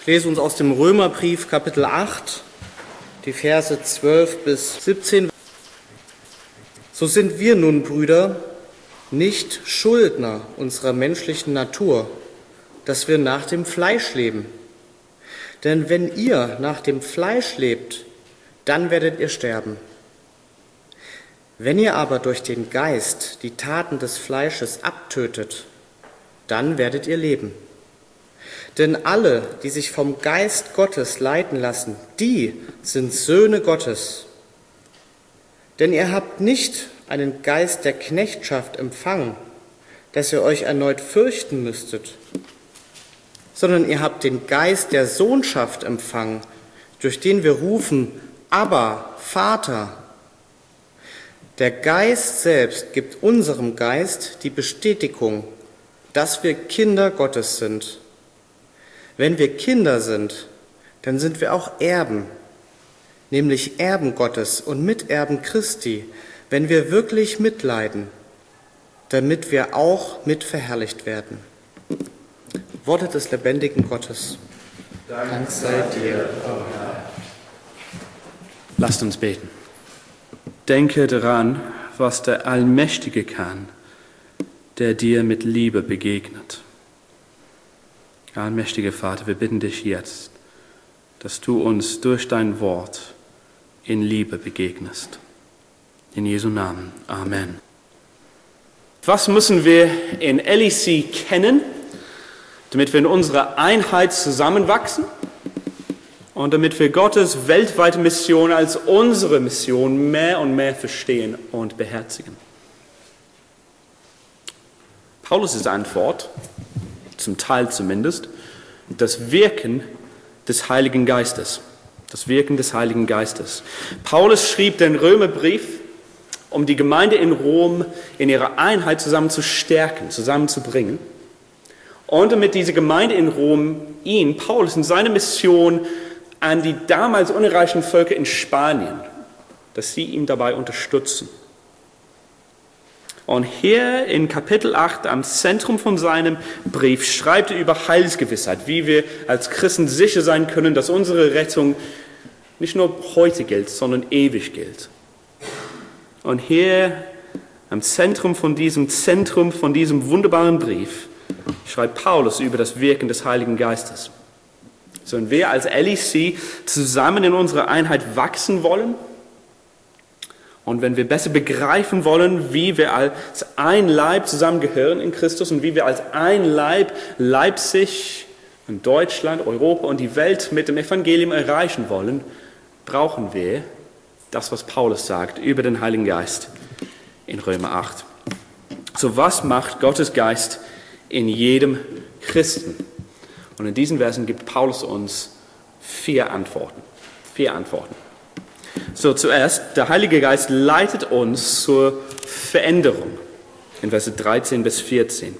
Ich lese uns aus dem Römerbrief Kapitel 8, die Verse 12 bis 17. So sind wir nun, Brüder, nicht Schuldner unserer menschlichen Natur, dass wir nach dem Fleisch leben. Denn wenn ihr nach dem Fleisch lebt, dann werdet ihr sterben. Wenn ihr aber durch den Geist die Taten des Fleisches abtötet, dann werdet ihr leben. Denn alle, die sich vom Geist Gottes leiten lassen, die sind Söhne Gottes. Denn ihr habt nicht einen Geist der Knechtschaft empfangen, dass ihr euch erneut fürchten müsstet, sondern ihr habt den Geist der Sohnschaft empfangen, durch den wir rufen, Abba, Vater. Der Geist selbst gibt unserem Geist die Bestätigung, dass wir Kinder Gottes sind. Wenn wir Kinder sind, dann sind wir auch Erben, nämlich Erben Gottes und Miterben Christi, wenn wir wirklich mitleiden, damit wir auch mitverherrlicht werden. Worte des lebendigen Gottes. Dank sei dir, o Herr. Lasst uns beten. Denke daran, was der Allmächtige kann, der dir mit Liebe begegnet. Allmächtiger Vater, wir bitten dich jetzt, dass du uns durch dein Wort in Liebe begegnest. In Jesu Namen. Amen. Was müssen wir in LEC kennen, damit wir in unserer Einheit zusammenwachsen und damit wir Gottes weltweite Mission als unsere Mission mehr und mehr verstehen und beherzigen? Paulus' Antwort, zum Teil zumindest, das Wirken des Heiligen Geistes. Das Wirken des Heiligen Geistes. Paulus schrieb den Römerbrief, um die Gemeinde in Rom in ihrer Einheit zusammen zu stärken, zusammenzubringen. Und damit diese Gemeinde in Rom ihn, Paulus, in seiner Mission an die damals unerreichten Völker in Spanien, dass sie ihn dabei unterstützen. Und hier in Kapitel 8 am Zentrum von seinem Brief schreibt er über Heilsgewissheit, wie wir als Christen sicher sein können, dass unsere Rettung nicht nur heute gilt, sondern ewig gilt. Und hier am Zentrum von diesem wunderbaren Brief schreibt Paulus über das Wirken des Heiligen Geistes. So, und wir als LEC zusammen in unserer Einheit wachsen wollen und wenn wir besser begreifen wollen, wie wir als ein Leib zusammengehören in Christus und wie wir als ein Leib Leipzig und Deutschland, Europa und die Welt mit dem Evangelium erreichen wollen, brauchen wir das, was Paulus sagt über den Heiligen Geist in Römer 8. So, was macht Gottes Geist in jedem Christen? Und in diesen Versen gibt Paulus uns 4 Antworten. 4 Antworten. So, zuerst, der Heilige Geist leitet uns zur Veränderung. In Verse 13 bis 14.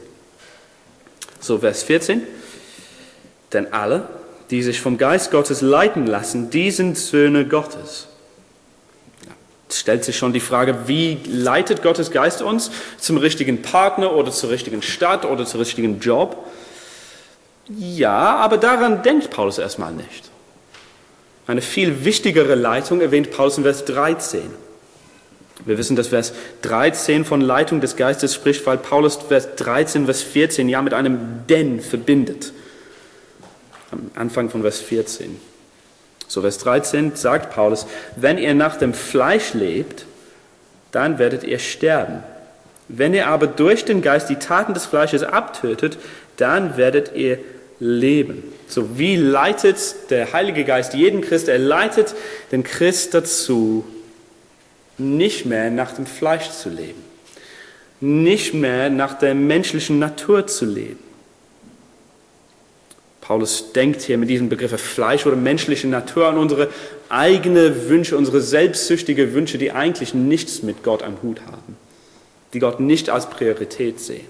So, Vers 14. Denn alle, die sich vom Geist Gottes leiten lassen, die sind Söhne Gottes. Es stellt sich schon die Frage, wie leitet Gottes Geist uns? Zum richtigen Partner oder zur richtigen Stadt oder zum richtigen Job? Ja, aber daran denkt Paulus erstmal nicht. Eine viel wichtigere Leitung erwähnt Paulus in Vers 13. Wir wissen, dass Vers 13 von Leitung des Geistes spricht, weil Paulus Vers 13, Vers 14 ja mit einem Denn verbindet. Am Anfang von Vers 14. So, Vers 13 sagt Paulus, wenn ihr nach dem Fleisch lebt, dann werdet ihr sterben. Wenn ihr aber durch den Geist die Taten des Fleisches abtötet, dann werdet ihr leben. So, wie leitet der Heilige Geist jeden Christ? Er leitet den Christ dazu, nicht mehr nach dem Fleisch zu leben, nicht mehr nach der menschlichen Natur zu leben. Paulus denkt hier mit diesem Begriff Fleisch oder menschliche Natur an unsere eigenen Wünsche, unsere selbstsüchtigen Wünsche, die eigentlich nichts mit Gott am Hut haben, die Gott nicht als Priorität sehen.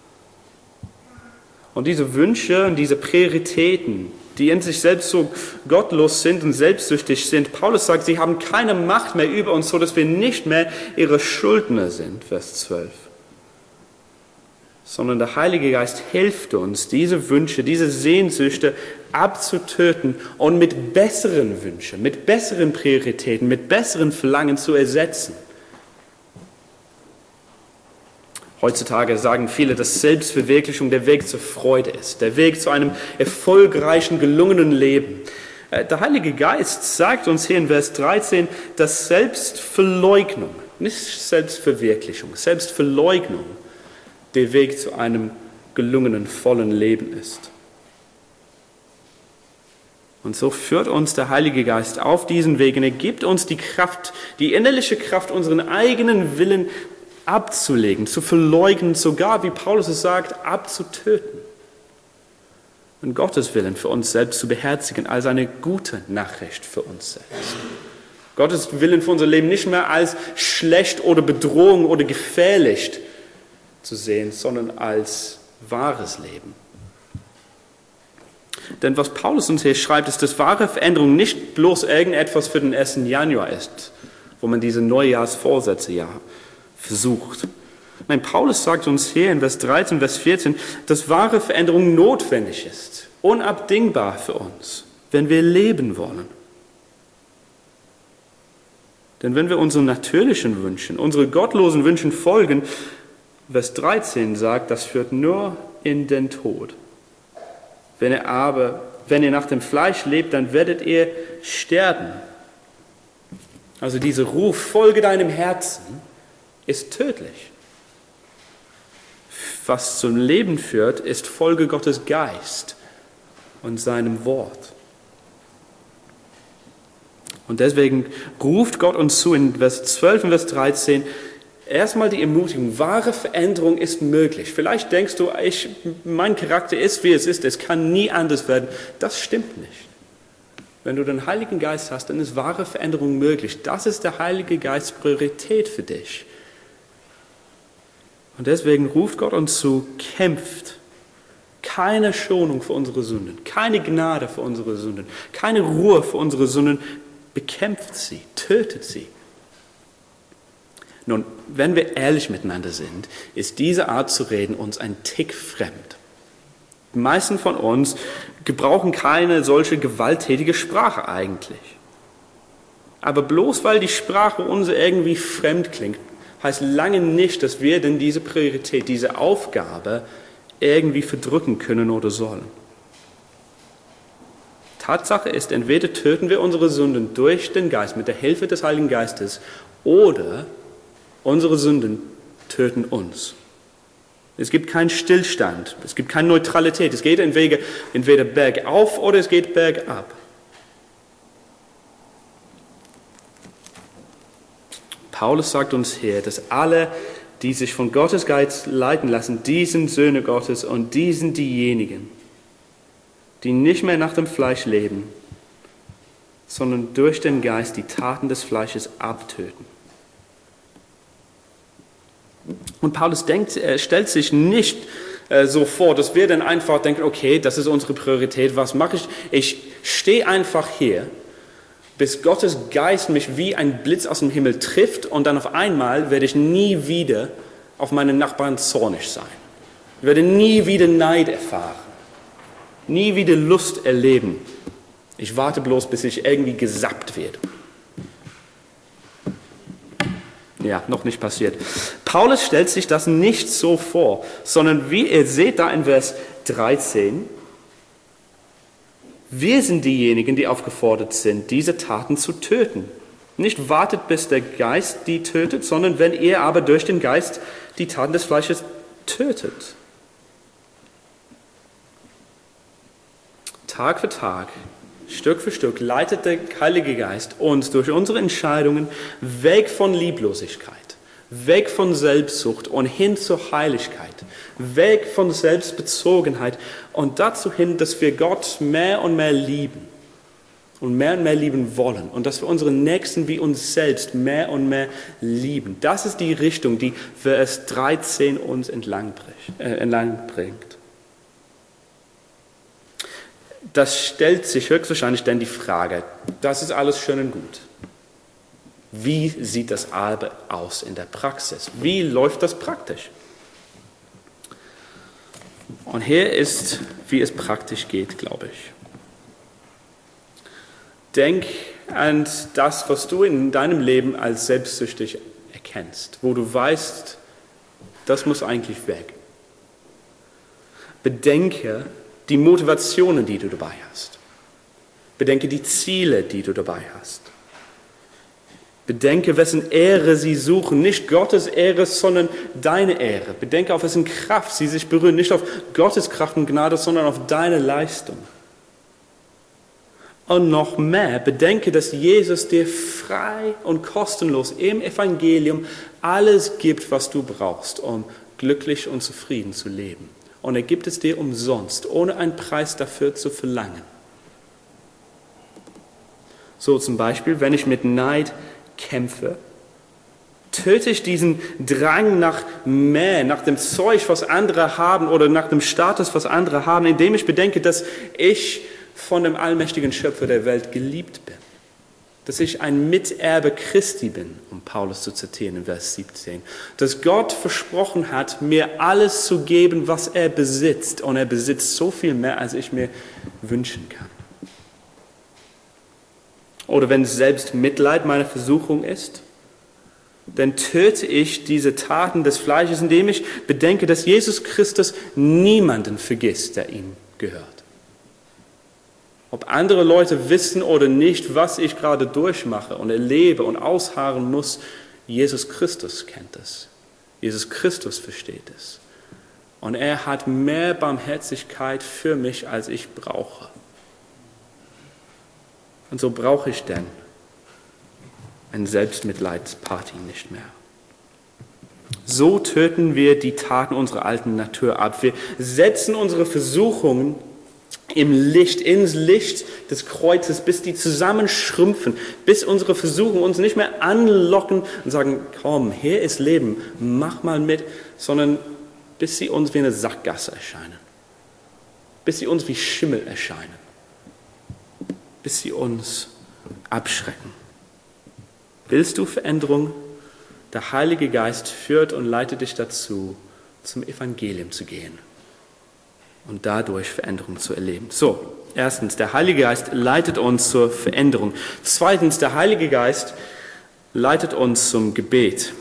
Und diese Wünsche und diese Prioritäten, die in sich selbst so gottlos sind und selbstsüchtig sind, Paulus sagt, sie haben keine Macht mehr über uns, so dass wir nicht mehr ihre Schuldner sind, Vers 12. sondern der Heilige Geist hilft uns, diese Wünsche, diese Sehnsüchte abzutöten und mit besseren Wünschen, mit besseren Prioritäten, mit besseren Verlangen zu ersetzen. Heutzutage sagen viele, dass Selbstverwirklichung der Weg zur Freude ist, der Weg zu einem erfolgreichen, gelungenen Leben. Der Heilige Geist sagt uns hier in Vers 13, dass Selbstverleugnung, nicht Selbstverwirklichung, Selbstverleugnung der Weg zu einem gelungenen, vollen Leben ist. Und so führt uns der Heilige Geist auf diesen Weg und er gibt uns die Kraft, die innerliche Kraft, unseren eigenen Willen abzulegen, zu verleugnen, sogar, wie Paulus es sagt, abzutöten. Und Gottes Willen für uns selbst zu beherzigen als eine gute Nachricht für uns selbst. Gottes Willen für unser Leben nicht mehr als schlecht oder Bedrohung oder gefährlich zu sehen, sondern als wahres Leben. Denn was Paulus uns hier schreibt, ist, dass wahre Veränderung nicht bloß irgendetwas für den 1. Januar ist, wo man diese Neujahrsvorsätze ja versucht. Nein, Paulus sagt uns hier in Vers 13, Vers 14, dass wahre Veränderung notwendig ist, unabdingbar für uns, wenn wir leben wollen. Denn wenn wir unseren natürlichen Wünschen, unsere gottlosen Wünschen folgen, Vers 13 sagt, das führt nur in den Tod. Wenn ihr nach dem Fleisch lebt, dann werdet ihr sterben. Also dieser Ruf, folge deinem Herzen, ist tödlich. Was zum Leben führt, ist Folge Gottes Geist und seinem Wort. Und deswegen ruft Gott uns zu in Vers 12 und Vers 13, erstmal die Ermutigung, wahre Veränderung ist möglich. Vielleicht denkst du, mein Charakter ist, wie es ist, es kann nie anders werden. Das stimmt nicht. Wenn du den Heiligen Geist hast, dann ist wahre Veränderung möglich. Das ist der Heilige Geist Priorität für dich. Und deswegen ruft Gott uns zu, kämpft. Keine Schonung für unsere Sünden, keine Gnade für unsere Sünden, keine Ruhe für unsere Sünden. Bekämpft sie, tötet sie. Nun, wenn wir ehrlich miteinander sind, ist diese Art zu reden uns ein Tick fremd. Die meisten von uns gebrauchen keine solche gewalttätige Sprache eigentlich. Aber bloß weil die Sprache uns irgendwie fremd klingt, heißt lange nicht, dass wir denn diese Priorität, diese Aufgabe irgendwie verdrücken können oder sollen. Tatsache ist, entweder töten wir unsere Sünden durch den Geist, mit der Hilfe des Heiligen Geistes, oder unsere Sünden töten uns. Es gibt keinen Stillstand, es gibt keine Neutralität. Es geht entweder bergauf oder es geht bergab. Paulus sagt uns hier, dass alle, die sich von Gottes Geist leiten lassen, die sind Söhne Gottes und die sind diejenigen, die nicht mehr nach dem Fleisch leben, sondern durch den Geist die Taten des Fleisches abtöten. Und Paulus stellt sich nicht so vor, dass wir dann einfach denken, okay, das ist unsere Priorität, was mache ich? Ich stehe einfach hier, bis Gottes Geist mich wie ein Blitz aus dem Himmel trifft und dann auf einmal werde ich nie wieder auf meinen Nachbarn zornig sein. Ich werde nie wieder Neid erfahren, nie wieder Lust erleben. Ich warte bloß, bis ich irgendwie gesappt werde. Ja, noch nicht passiert. Paulus stellt sich das nicht so vor, sondern wie ihr seht da in Vers 13, wir sind diejenigen, die aufgefordert sind, diese Taten zu töten. Nicht wartet, bis der Geist die tötet, sondern wenn ihr aber durch den Geist die Taten des Fleisches tötet. Tag für Tag, Stück für Stück leitet der Heilige Geist uns durch unsere Entscheidungen weg von Lieblosigkeit, weg von Selbstsucht und hin zur Heiligkeit, weg von Selbstbezogenheit und dazu hin, dass wir Gott mehr und mehr lieben und mehr lieben wollen und dass wir unsere Nächsten wie uns selbst mehr und mehr lieben. Das ist die Richtung, die Vers 13 uns entlang bringt. Das stellt sich höchstwahrscheinlich dann die Frage, das ist alles schön und gut. Wie sieht das aber aus in der Praxis? Wie läuft das praktisch? Und hier ist, wie es praktisch geht, glaube ich. Denk an das, was du in deinem Leben als selbstsüchtig erkennst, wo du weißt, das muss eigentlich weg. Bedenke die Motivationen, die du dabei hast. Bedenke die Ziele, die du dabei hast. Bedenke, wessen Ehre sie suchen. Nicht Gottes Ehre, sondern deine Ehre. Bedenke, auf wessen Kraft sie sich berühren. Nicht auf Gottes Kraft und Gnade, sondern auf deine Leistung. Und noch mehr, bedenke, dass Jesus dir frei und kostenlos im Evangelium alles gibt, was du brauchst, um glücklich und zufrieden zu leben. Und er gibt es dir umsonst, ohne einen Preis dafür zu verlangen. So zum Beispiel, wenn ich mit Neid kämpfe, töte ich diesen Drang nach mehr, nach dem Zeug, was andere haben oder nach dem Status, was andere haben, indem ich bedenke, dass ich von dem allmächtigen Schöpfer der Welt geliebt bin. Dass ich ein Miterbe Christi bin, um Paulus zu zitieren in Vers 17. Dass Gott versprochen hat, mir alles zu geben, was er besitzt. Und er besitzt so viel mehr, als ich mir wünschen kann. Oder wenn selbst Mitleid meine Versuchung ist, dann töte ich diese Taten des Fleisches, indem ich bedenke, dass Jesus Christus niemanden vergisst, der ihm gehört. Ob andere Leute wissen oder nicht, was ich gerade durchmache und erlebe und ausharren muss, Jesus Christus kennt es. Jesus Christus versteht es. Und er hat mehr Barmherzigkeit für mich, als ich brauche. Und so brauche ich denn eine Selbstmitleidsparty nicht mehr. So töten wir die Taten unserer alten Natur ab. Wir setzen unsere Versuchungen ins Licht des Kreuzes, bis die zusammenschrumpfen, bis unsere Versuchungen uns nicht mehr anlocken und sagen, komm, hier ist Leben, mach mal mit, sondern bis sie uns wie eine Sackgasse erscheinen, bis sie uns wie Schimmel erscheinen, bis sie uns abschrecken. Willst du Veränderung? Der Heilige Geist führt und leitet dich dazu, zum Evangelium zu gehen und dadurch Veränderung zu erleben. So, erstens, der Heilige Geist leitet uns zur Veränderung. Zweitens, der Heilige Geist leitet uns zum Gebet.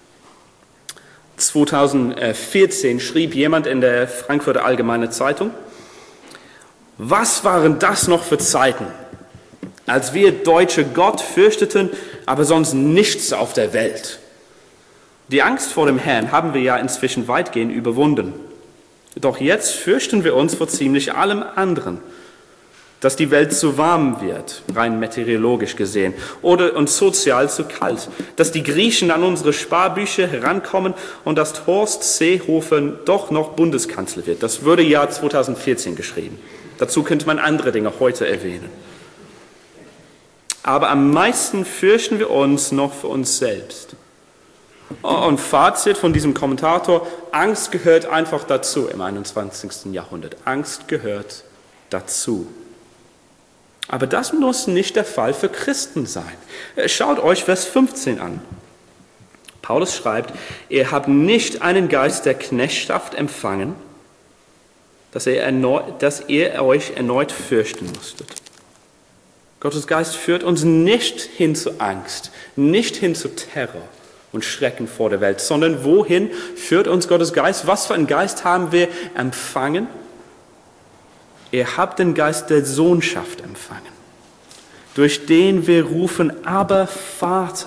2014 schrieb jemand in der Frankfurter Allgemeine Zeitung: Was waren das noch für Zeiten, als wir Deutsche Gott fürchteten, aber sonst nichts auf der Welt. Die Angst vor dem Herrn haben wir ja inzwischen weitgehend überwunden. Doch jetzt fürchten wir uns vor ziemlich allem anderen, dass die Welt zu warm wird, rein meteorologisch gesehen, oder und sozial zu kalt, dass die Griechen an unsere Sparbücher herankommen und dass Horst Seehofer doch noch Bundeskanzler wird. Das wurde ja 2014 geschrieben. Dazu könnte man andere Dinge heute erwähnen. Aber am meisten fürchten wir uns noch für uns selbst. Und Fazit von diesem Kommentator: Angst gehört einfach dazu im 21. Jahrhundert. Angst gehört dazu. Aber das muss nicht der Fall für Christen sein. Schaut euch Vers 15 an. Paulus schreibt: Ihr habt nicht einen Geist der Knechtschaft empfangen, dass ihr euch erneut fürchten musstet. Gottes Geist führt uns nicht hin zu Angst, nicht hin zu Terror und Schrecken vor der Welt, sondern wohin führt uns Gottes Geist? Was für einen Geist haben wir empfangen? Ihr habt den Geist der Sohnschaft empfangen, durch den wir rufen, aber Vater.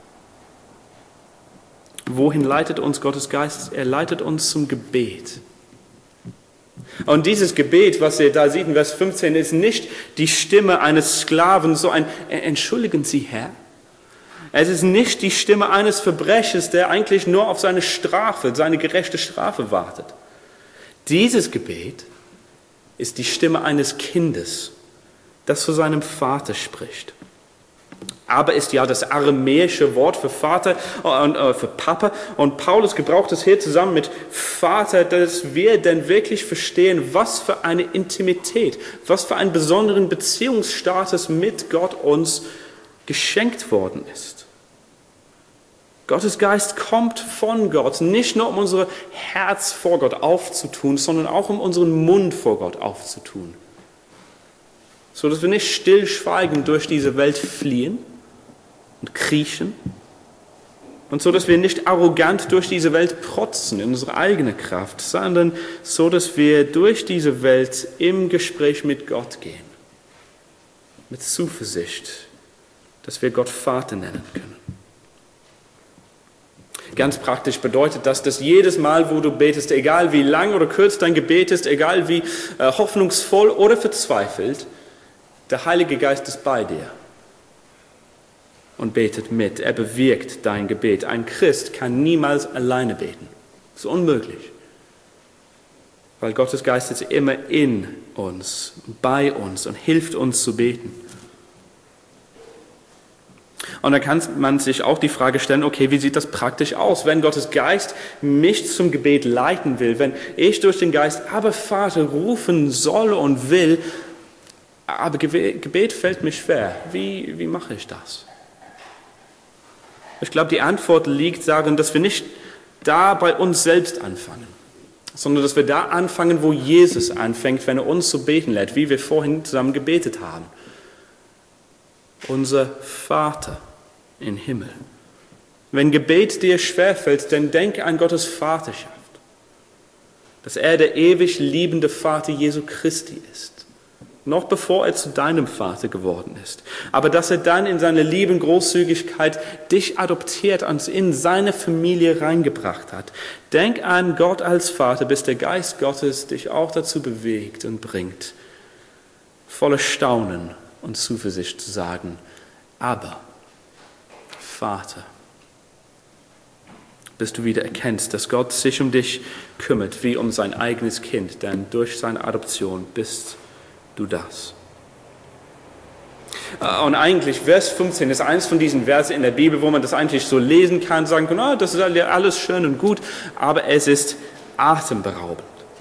Wohin leitet uns Gottes Geist? Er leitet uns zum Gebet. Und dieses Gebet, was ihr da seht in Vers 15, ist nicht die Stimme eines Sklaven, so ein Entschuldigen Sie, Herr. Es ist nicht die Stimme eines Verbrechers, der eigentlich nur auf seine Strafe, seine gerechte Strafe wartet. Dieses Gebet ist die Stimme eines Kindes, das zu seinem Vater spricht. Aber ist ja das aramäische Wort für Vater und für Papa. Und Paulus gebraucht es hier zusammen mit Vater, dass wir denn wirklich verstehen, was für eine Intimität, was für einen besonderen Beziehungsstatus mit Gott uns geschenkt worden ist. Gottes Geist kommt von Gott, nicht nur um unser Herz vor Gott aufzutun, sondern auch um unseren Mund vor Gott aufzutun. So dass wir nicht stillschweigend durch diese Welt fliehen und kriechen und so dass wir nicht arrogant durch diese Welt protzen in unsere eigene Kraft, sondern so dass wir durch diese Welt im Gespräch mit Gott gehen, mit Zuversicht, dass wir Gott Vater nennen können. Ganz praktisch bedeutet das, dass jedes Mal, wo du betest, egal wie lang oder kurz dein Gebet ist, egal wie hoffnungsvoll oder verzweifelt, der Heilige Geist ist bei dir und betet mit. Er bewirkt dein Gebet. Ein Christ kann niemals alleine beten. Das ist unmöglich. Weil Gottes Geist ist immer in uns, bei uns und hilft uns zu beten. Und dann kann man sich auch die Frage stellen, okay, wie sieht das praktisch aus, wenn Gottes Geist mich zum Gebet leiten will, wenn ich durch den Geist, aber Vater, rufen soll und will, aber Gebet fällt mir schwer. Wie mache ich das? Ich glaube, die Antwort liegt darin, dass wir nicht da bei uns selbst anfangen, sondern dass wir da anfangen, wo Jesus anfängt, wenn er uns zu beten lädt, wie wir vorhin zusammen gebetet haben. Unser Vater im Himmel. Wenn Gebet dir schwerfällt, dann denke an Gottes Vaterschaft. Dass er der ewig liebende Vater Jesu Christi ist. Noch bevor er zu deinem Vater geworden ist. Aber dass er dann in seiner lieben Großzügigkeit dich adoptiert und in seine Familie reingebracht hat. Denk an Gott als Vater, bis der Geist Gottes dich auch dazu bewegt und bringt, voller Staunen und Zuversicht zu sagen, aber Vater, bis du wieder erkennst, dass Gott sich um dich kümmert, wie um sein eigenes Kind, denn durch seine Adoption bist du das. Und eigentlich, Vers 15 ist eins von diesen Versen in der Bibel, wo man das eigentlich so lesen kann, sagen kann, oh, das ist alles schön und gut, aber es ist atemberaubend.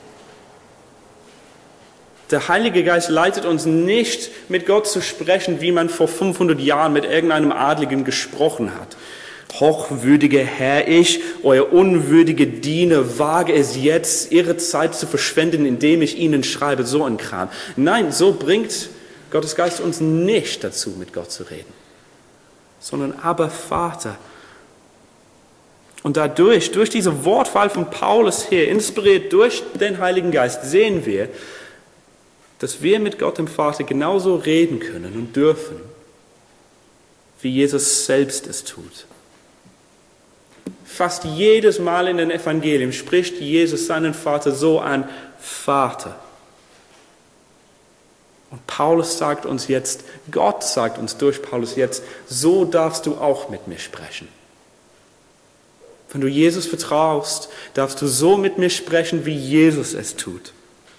Der Heilige Geist leitet uns nicht, mit Gott zu sprechen, wie man vor 500 Jahren mit irgendeinem Adligen gesprochen hat. Hochwürdiger Herr, ich, euer unwürdige Diener, wage es jetzt, ihre Zeit zu verschwenden, indem ich ihnen schreibe, so ein Kram. Nein, so bringt Gottes Geist uns nicht dazu, mit Gott zu reden, sondern aber Vater. Und dadurch, durch diese Wortwahl von Paulus hier, inspiriert durch den Heiligen Geist, sehen wir, dass wir mit Gott dem Vater genauso reden können und dürfen, wie Jesus selbst es tut. Fast jedes Mal in den Evangelien spricht Jesus seinen Vater so an, Vater. Und Paulus sagt uns jetzt, Gott sagt uns durch Paulus jetzt, so darfst du auch mit mir sprechen. Wenn du Jesus vertraust, darfst du so mit mir sprechen, wie Jesus es tut.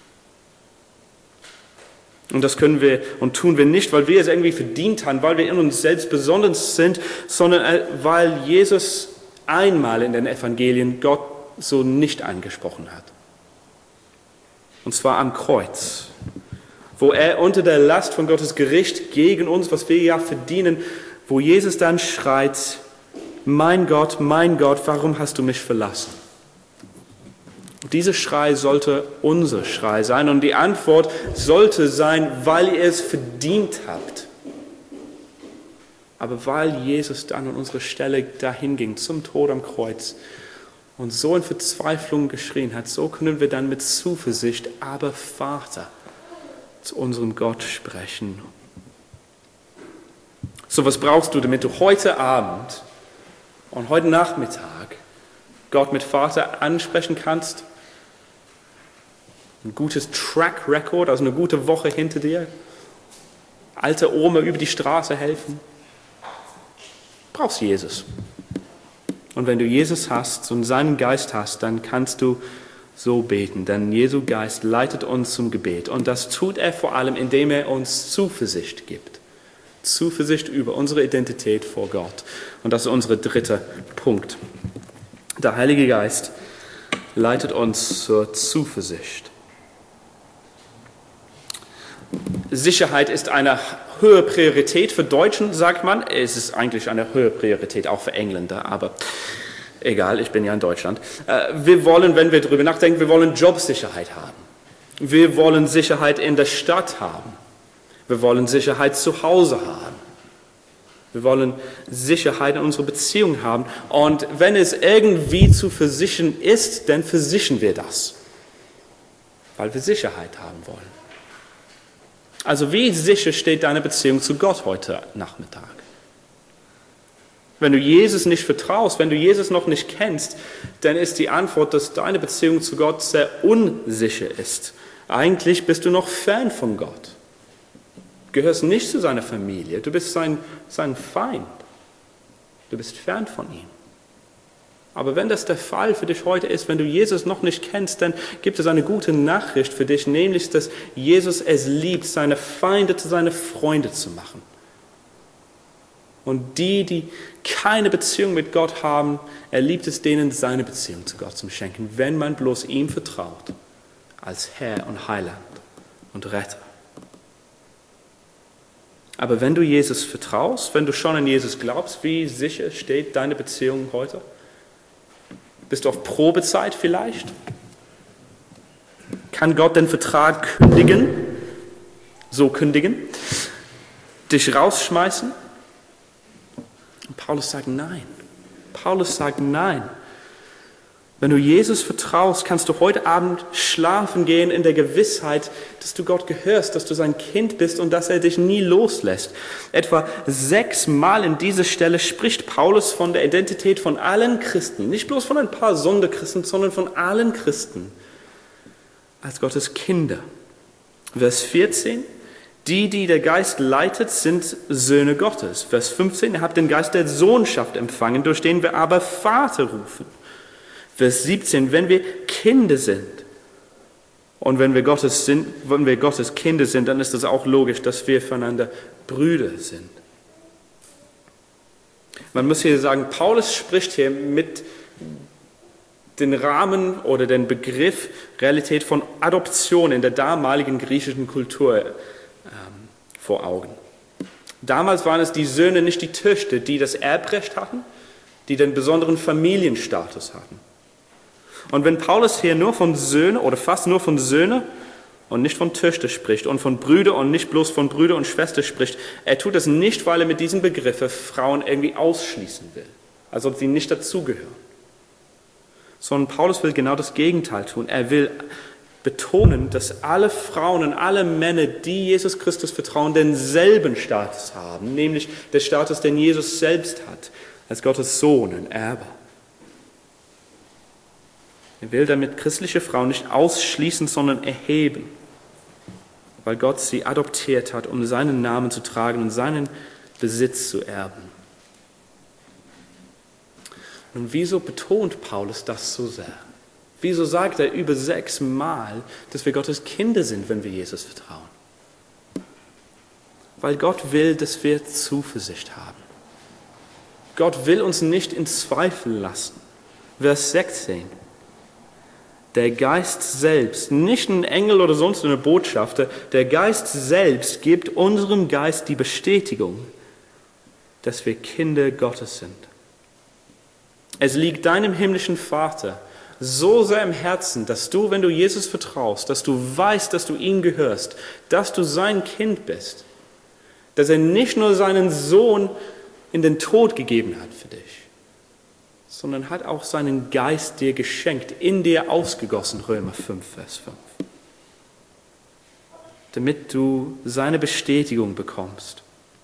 Und das können wir und tun wir nicht, weil wir es irgendwie verdient haben, weil wir in uns selbst besonders sind, sondern weil Jesus einmal in den Evangelien Gott so nicht angesprochen hat. Und zwar am Kreuz, wo er unter der Last von Gottes Gericht gegen uns, was wir ja verdienen, wo Jesus dann schreit, mein Gott, warum hast du mich verlassen? Dieser Schrei sollte unser Schrei sein und die Antwort sollte sein, weil ihr es verdient habt. Aber weil Jesus dann an unsere Stelle dahin ging, zum Tod am Kreuz und so in Verzweiflung geschrien hat, so können wir dann mit Zuversicht, aber Vater, zu unserem Gott sprechen. So, was brauchst du, damit du heute Abend und heute Nachmittag Gott mit Vater ansprechen kannst? Ein gutes Track Record, also eine gute Woche hinter dir. Alte Oma über die Straße helfen. Du brauchst Jesus. Und wenn du Jesus hast und seinen Geist hast, dann kannst du so beten. Denn Jesu Geist leitet uns zum Gebet. Und das tut er vor allem, indem er uns Zuversicht gibt. Zuversicht über unsere Identität vor Gott. Und das ist unser dritter Punkt. Der Heilige Geist leitet uns zur Zuversicht. Sicherheit ist eine hohe Priorität für Deutschen, sagt man. Es ist eigentlich eine hohe Priorität auch für Engländer, aber egal, ich bin ja in Deutschland. Wir wollen, wenn wir darüber nachdenken, wir wollen Jobsicherheit haben. Wir wollen Sicherheit in der Stadt haben. Wir wollen Sicherheit zu Hause haben. Wir wollen Sicherheit in unserer Beziehung haben. Und wenn es irgendwie zu versichern ist, dann versichern wir das, weil wir Sicherheit haben wollen. Also wie sicher steht deine Beziehung zu Gott heute Nachmittag? Wenn du Jesus nicht vertraust, wenn du Jesus noch nicht kennst, dann ist die Antwort, dass deine Beziehung zu Gott sehr unsicher ist. Eigentlich bist du noch fern von Gott. Du gehörst nicht zu seiner Familie, du bist sein Feind. Du bist fern von ihm. Aber wenn das der Fall für dich heute ist, wenn du Jesus noch nicht kennst, dann gibt es eine gute Nachricht für dich, nämlich, dass Jesus es liebt, seine Feinde zu seinen Freunden zu machen. Und die keine Beziehung mit Gott haben, er liebt es denen, seine Beziehung zu Gott zu schenken, wenn man bloß ihm vertraut, als Herr und Heiland und Retter. Aber wenn du Jesus vertraust, wenn du schon an Jesus glaubst, wie sicher steht deine Beziehung heute? Bist du auf Probezeit vielleicht? Kann Gott den Vertrag kündigen? Dich rausschmeißen? Und Paulus sagt nein. Paulus sagt nein. Wenn du Jesus vertraust, kannst du heute Abend schlafen gehen in der Gewissheit, dass du Gott gehörst, dass du sein Kind bist und dass er dich nie loslässt. Etwa 6 Mal in dieser Stelle spricht Paulus von der Identität von allen Christen, nicht bloß von ein paar Sonderchristen, sondern von allen Christen als Gottes Kinder. Vers 14, die der Geist leitet, sind Söhne Gottes. Vers 15, ihr habt den Geist der Sohnschaft empfangen, durch den wir aber Vater rufen. Vers 17, wenn wir Kinder sind und wenn wir Gottes Kinder sind, dann ist es auch logisch, dass wir füreinander Brüder sind. Man muss hier sagen, Paulus spricht hier mit den Rahmen oder den Begriff Realität von Adoption in der damaligen griechischen Kultur vor Augen. Damals waren es die Söhne, nicht die Töchter, die das Erbrecht hatten, die den besonderen Familienstatus hatten. Und wenn Paulus hier nur von Söhnen oder fast nur von Söhnen und nicht von Töchter spricht und von Brüder und nicht bloß von Brüder und Schwester spricht, er tut das nicht, weil er mit diesen Begriffen Frauen irgendwie ausschließen will, als ob sie nicht dazugehören. Sondern Paulus will genau das Gegenteil tun. Er will betonen, dass alle Frauen und alle Männer, die Jesus Christus vertrauen, denselben Status haben, nämlich der Status, den Jesus selbst hat, als Gottes Sohn und Erbe. Er will damit christliche Frauen nicht ausschließen, sondern erheben, weil Gott sie adoptiert hat, um seinen Namen zu tragen und seinen Besitz zu erben. Nun, wieso betont Paulus das so sehr? Wieso sagt er über 6 Mal, dass wir Gottes Kinder sind, wenn wir Jesus vertrauen? Weil Gott will, dass wir Zuversicht haben. Gott will uns nicht in Zweifel lassen. Vers 16. Der Geist selbst, nicht ein Engel oder sonst eine Botschafter, der Geist selbst gibt unserem Geist die Bestätigung, dass wir Kinder Gottes sind. Es liegt deinem himmlischen Vater so sehr im Herzen, dass du, wenn du Jesus vertraust, dass du weißt, dass du ihm gehörst, dass du sein Kind bist, dass er nicht nur seinen Sohn in den Tod gegeben hat für dich, sondern hat auch seinen Geist dir geschenkt, in dir ausgegossen, Römer 5, Vers 5. Damit du seine Bestätigung bekommst.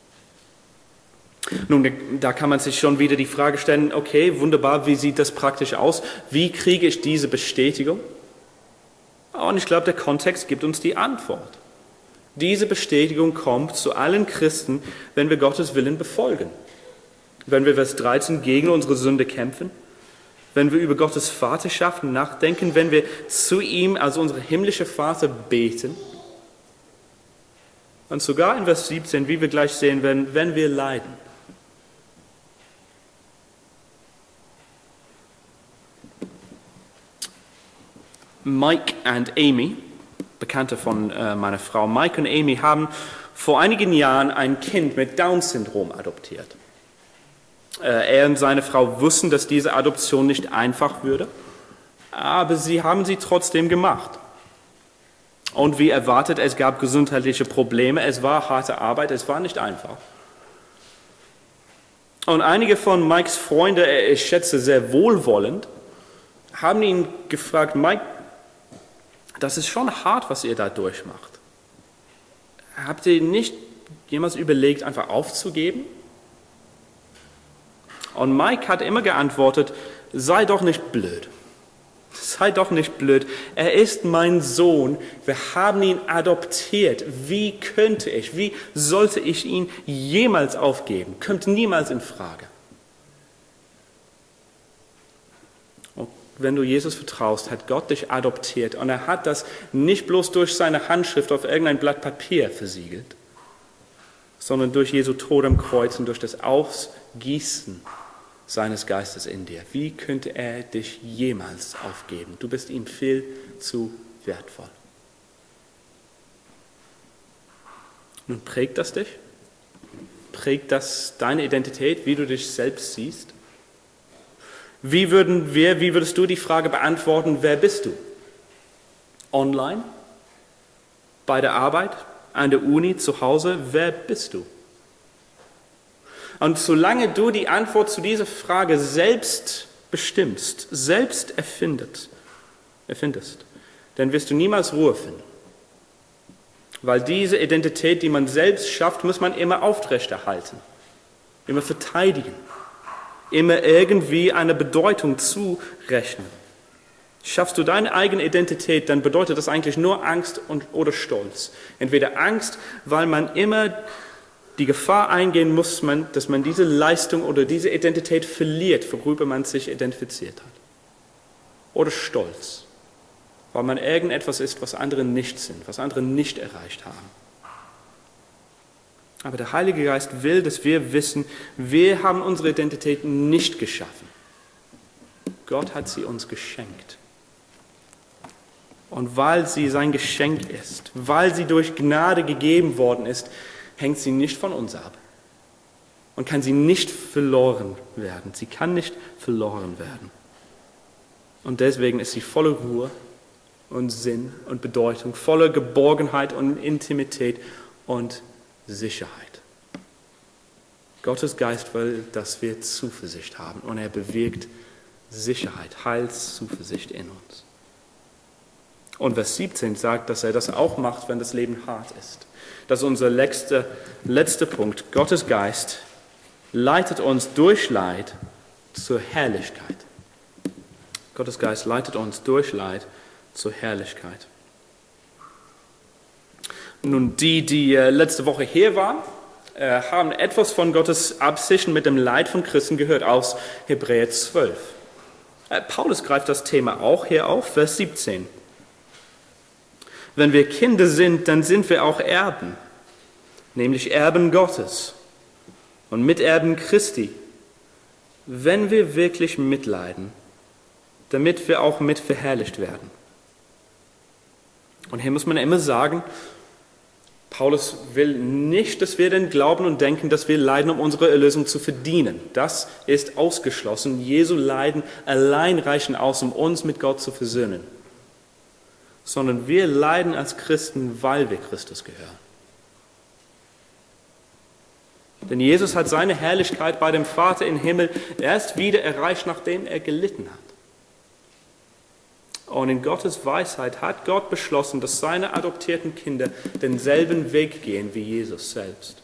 Nun, da kann man sich schon wieder die Frage stellen, okay, wunderbar, wie sieht das praktisch aus? Wie kriege ich diese Bestätigung? Und ich glaube, der Kontext gibt uns die Antwort. Diese Bestätigung kommt zu allen Christen, wenn wir Gottes Willen befolgen. Wenn wir, Vers 13, gegen unsere Sünde kämpfen, wenn wir über Gottes Vaterschaft nachdenken, wenn wir zu ihm als unser himmlischer Vater beten und sogar in Vers 17, wie wir gleich sehen werden, wenn wir leiden. Mike and Amy Bekannte von meiner Frau. Mike und Amy haben vor einigen Jahren ein Kind mit Down-Syndrom adoptiert. Er und seine Frau wussten, dass diese Adoption nicht einfach würde, aber sie haben sie trotzdem gemacht. Und wie erwartet, es gab gesundheitliche Probleme, es war harte Arbeit, es war nicht einfach. Und einige von Mikes Freunde, ich schätze sehr wohlwollend, haben ihn gefragt, Mike, das ist schon hart, was ihr da durchmacht. Habt ihr nicht jemals überlegt, einfach aufzugeben? Und Mike hat immer geantwortet, sei doch nicht blöd. Sei doch nicht blöd. Er ist mein Sohn. Wir haben ihn adoptiert. Wie sollte ich ihn jemals aufgeben? Kommt niemals in Frage. Und wenn du Jesus vertraust, hat Gott dich adoptiert. Und er hat das nicht bloß durch seine Handschrift auf irgendein Blatt Papier versiegelt, sondern durch Jesu Tod am Kreuz und durch das Ausgießen seines Geistes in dir. Wie könnte er dich jemals aufgeben? Du bist ihm viel zu wertvoll. Nun prägt das dich? Prägt das deine Identität, wie du dich selbst siehst? Wie würdest du die Frage beantworten, wer bist du? Online? Bei der Arbeit? An der Uni? Zu Hause? Wer bist du? Und solange du die Antwort zu dieser Frage selbst bestimmst, selbst erfindest, dann wirst du niemals Ruhe finden. Weil diese Identität, die man selbst schafft, muss man immer aufrechterhalten, immer verteidigen, immer irgendwie eine Bedeutung zurechnen. Schaffst du deine eigene Identität, dann bedeutet das eigentlich nur Angst oder Stolz. Entweder Angst, weil man immer die Gefahr eingehen muss, dass man diese Leistung oder diese Identität verliert, worüber man sich identifiziert hat. Oder Stolz, weil man irgendetwas ist, was andere nicht sind, was andere nicht erreicht haben. Aber der Heilige Geist will, dass wir wissen, wir haben unsere Identität nicht geschaffen. Gott hat sie uns geschenkt. Und weil sie sein Geschenk ist, weil sie durch Gnade gegeben worden ist, hängt sie nicht von uns ab und kann sie nicht verloren werden. Sie kann nicht verloren werden. Und deswegen ist sie voller Ruhe und Sinn und Bedeutung, voller Geborgenheit und Intimität und Sicherheit. Gottes Geist will, dass wir Zuversicht haben und er bewirkt Sicherheit, Heilszuversicht in uns. Und Vers 17 sagt, dass er das auch macht, wenn das Leben hart ist. Das ist unser letzter Punkt. Gottes Geist leitet uns durch Leid zur Herrlichkeit. Gottes Geist leitet uns durch Leid zur Herrlichkeit. Nun, die letzte Woche hier waren, haben etwas von Gottes Absichten mit dem Leid von Christen gehört aus Hebräer 12. Paulus greift das Thema auch hier auf, Vers 17. Wenn wir Kinder sind, dann sind wir auch Erben, nämlich Erben Gottes und Miterben Christi, wenn wir wirklich mitleiden, damit wir auch mit verherrlicht werden. Und hier muss man immer sagen, Paulus will nicht, dass wir denn glauben und denken, dass wir leiden, um unsere Erlösung zu verdienen. Das ist ausgeschlossen. Jesu Leiden allein reichen aus, um uns mit Gott zu versöhnen. Sondern wir leiden als Christen, weil wir Christus gehören. Denn Jesus hat seine Herrlichkeit bei dem Vater im Himmel erst wieder erreicht, nachdem er gelitten hat. Und in Gottes Weisheit hat Gott beschlossen, dass seine adoptierten Kinder denselben Weg gehen wie Jesus selbst.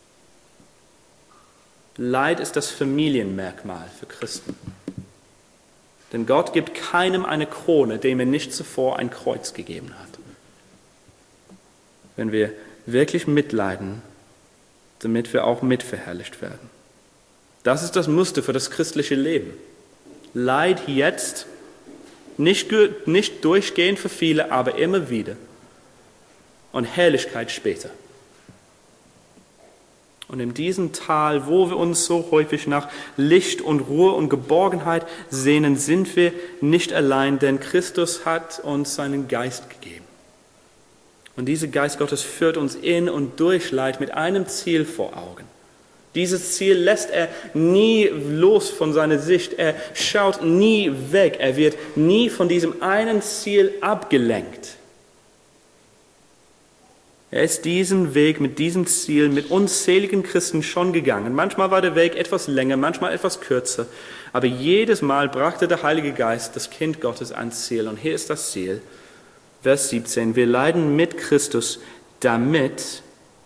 Leid ist das Familienmerkmal für Christen. Denn Gott gibt keinem eine Krone, dem er nicht zuvor ein Kreuz gegeben hat. Wenn wir wirklich mitleiden, damit wir auch mitverherrlicht werden. Das ist das Muster für das christliche Leben. Leid jetzt, nicht durchgehend für viele, aber immer wieder. Und Herrlichkeit später. Und in diesem Tal, wo wir uns so häufig nach Licht und Ruhe und Geborgenheit sehnen, sind wir nicht allein, denn Christus hat uns seinen Geist gegeben. Und dieser Geist Gottes führt uns in und durch Leid mit einem Ziel vor Augen. Dieses Ziel lässt er nie los von seiner Sicht. Er schaut nie weg. Er wird nie von diesem einen Ziel abgelenkt. Er ist diesen Weg mit diesem Ziel mit unzähligen Christen schon gegangen. Manchmal war der Weg etwas länger, manchmal etwas kürzer. Aber jedes Mal brachte der Heilige Geist das Kind Gottes ans Ziel. Und hier ist das Ziel. Vers 17. Wir leiden mit Christus, damit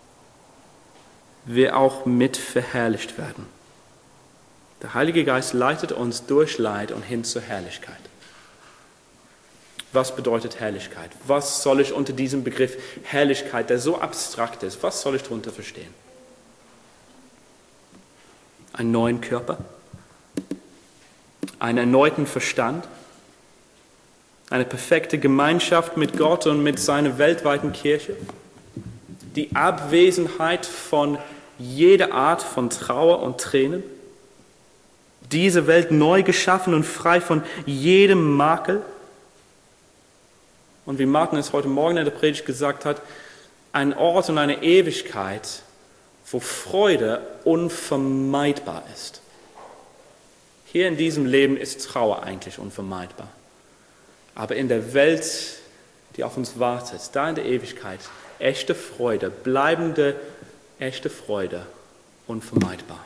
wir auch mit verherrlicht werden. Der Heilige Geist leitet uns durch Leid und hin zur Herrlichkeit. Was bedeutet Herrlichkeit? Was soll ich unter diesem Begriff Herrlichkeit, der so abstrakt ist, was soll ich darunter verstehen? Einen neuen Körper? Einen erneuten Verstand? Eine perfekte Gemeinschaft mit Gott und mit seiner weltweiten Kirche? Die Abwesenheit von jeder Art von Trauer und Tränen? Diese Welt neu geschaffen und frei von jedem Makel? Und wie Martin es heute Morgen in der Predigt gesagt hat, ein Ort und eine Ewigkeit, wo Freude unvermeidbar ist. Hier in diesem Leben ist Trauer eigentlich unvermeidbar. Aber in der Welt, die auf uns wartet, da in der Ewigkeit, echte Freude, bleibende, echte Freude, unvermeidbar.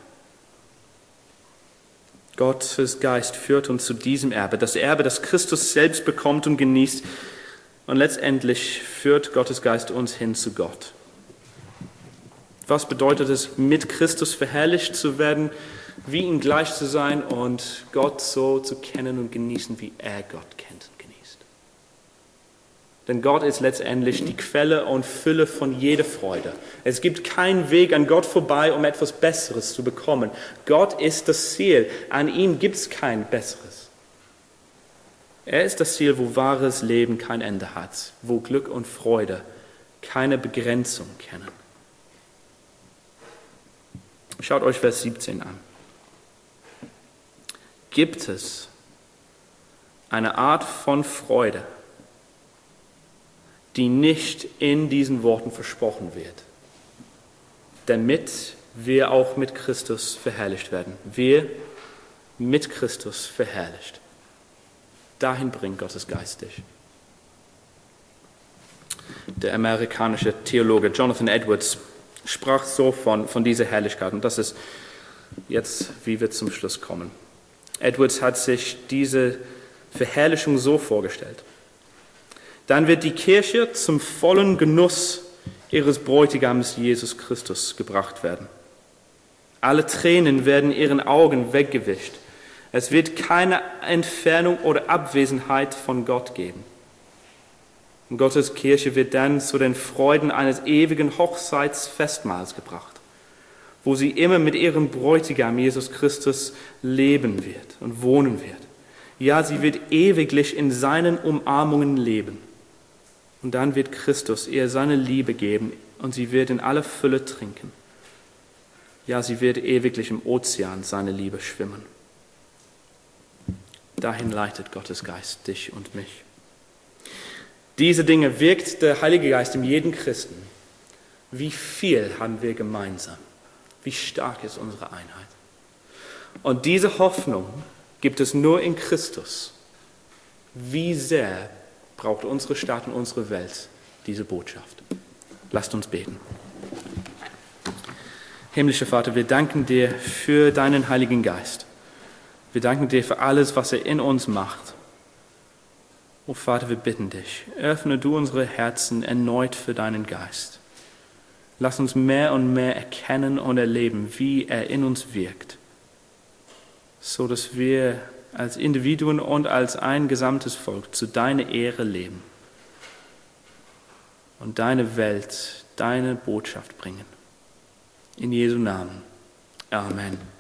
Gottes Geist führt uns zu diesem Erbe, das Erbe, das Christus selbst bekommt und genießt. Und letztendlich führt Gottes Geist uns hin zu Gott. Was bedeutet es, mit Christus verherrlicht zu werden, wie ihm gleich zu sein und Gott so zu kennen und genießen, wie er Gott kennt und genießt? Denn Gott ist letztendlich die Quelle und Fülle von jeder Freude. Es gibt keinen Weg an Gott vorbei, um etwas Besseres zu bekommen. Gott ist das Ziel. An ihm gibt es kein Besseres. Er ist das Ziel, wo wahres Leben kein Ende hat, wo Glück und Freude keine Begrenzung kennen. Schaut euch Vers 17 an. Gibt es eine Art von Freude, die nicht in diesen Worten versprochen wird, damit wir auch mit Christus verherrlicht werden. Wir mit Christus verherrlicht. Dahin bringt Gottes Geist dich. Der amerikanische Theologe Jonathan Edwards sprach so von dieser Herrlichkeit. Und das ist jetzt, wie wir zum Schluss kommen. Edwards hat sich diese Verherrlichung so vorgestellt. Dann wird die Kirche zum vollen Genuss ihres Bräutigams Jesus Christus gebracht werden. Alle Tränen werden ihren Augen weggewischt. Es wird keine Entfernung oder Abwesenheit von Gott geben. Und Gottes Kirche wird dann zu den Freuden eines ewigen Hochzeitsfestmahls gebracht, wo sie immer mit ihrem Bräutigam Jesus Christus leben wird und wohnen wird. Ja, sie wird ewiglich in seinen Umarmungen leben. Und dann wird Christus ihr seine Liebe geben und sie wird in aller Fülle trinken. Ja, sie wird ewiglich im Ozean seine Liebe schwimmen. Dahin leitet Gottes Geist dich und mich. Diese Dinge wirkt der Heilige Geist in jedem Christen. Wie viel haben wir gemeinsam? Wie stark ist unsere Einheit? Und diese Hoffnung gibt es nur in Christus. Wie sehr braucht unsere Stadt und unsere Welt diese Botschaft? Lasst uns beten. Himmlischer Vater, wir danken dir für deinen Heiligen Geist. Wir danken dir für alles, was er in uns macht. Oh Vater, wir bitten dich, öffne du unsere Herzen erneut für deinen Geist. Lass uns mehr und mehr erkennen und erleben, wie er in uns wirkt, so dass wir als Individuen und als ein gesamtes Volk zu deiner Ehre leben und deine Welt, deine Botschaft bringen. In Jesu Namen. Amen.